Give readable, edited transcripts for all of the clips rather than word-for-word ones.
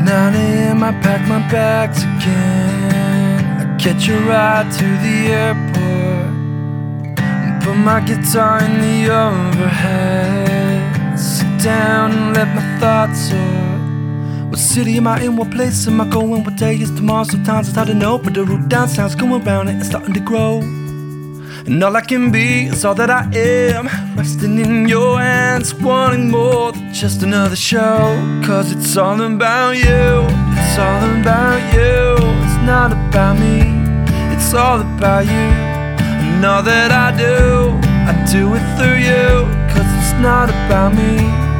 9 a.m. I pack my bags again. I catch a ride to the airport and put my guitar in the overhead. Sit down and let my thoughts soar. What city am I in? What place am I going? What day is tomorrow? Sometimes it's hard to know, but the root down sounds going around it and starting to grow. And all I can be is all that I am, resting in your hands, wanting more than just another show. Cause it's all about you, it's all about you. It's not about me, it's all about you. And all that I do it through you. Cause it's not about me.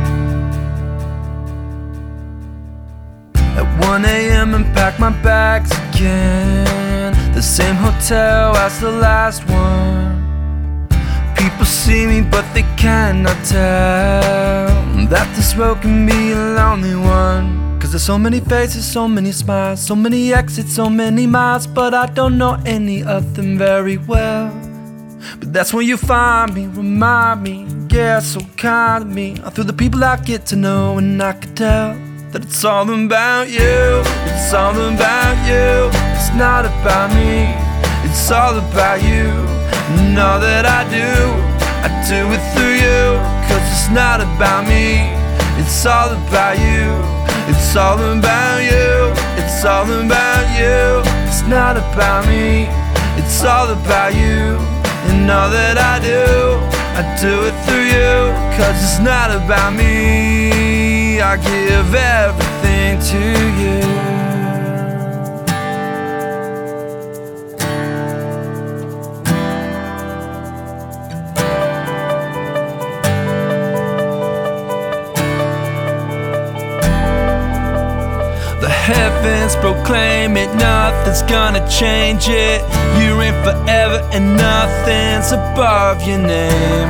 At 1 a.m. and pack my bags again. The same hotel as the last one. People see me but they cannot tell that this road can be a lonely one. Cause there's so many faces, so many smiles, so many exits, so many miles, but I don't know any of them very well. But that's when you find me, remind me, yeah, so kind of me. Through the people I get to know, and I can tell that it's all about you, it's all about you. It's not about me, it's all about you. And all that I do it through you. Cause it's not about me, it's all about you. It's all about you, it's all about you. It's not about me, it's all about you. And all that I do it through you. Cause it's not about me, I give everything to you. The heavens proclaim it, nothing's gonna change it. You're in forever and nothing's above your name.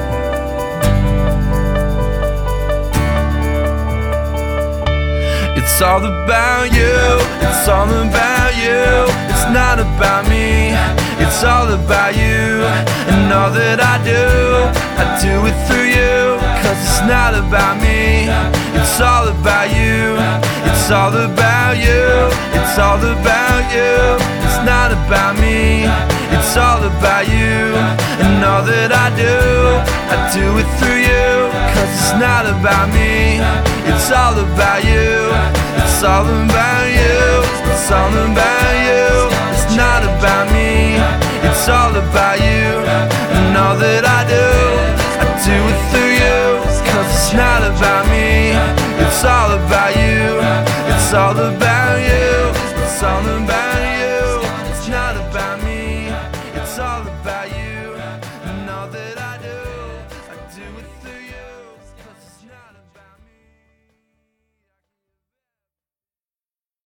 It's all about you, it's all about you. It's not about me, it's all about you. And all that I do it through you. Cause it's not about me, it's all about you. It's all about you, it's all about you. It's not about me, it's all about you. And all that I do it through you. Cause it's not about me, it's all about you. It's all about you, it's all about you. It's not about me, it's all about you. And all that I do it through you. Cause it's not about me, it's all about you. It's all about you, it's all about you. It's not about me, it's all about you. And all that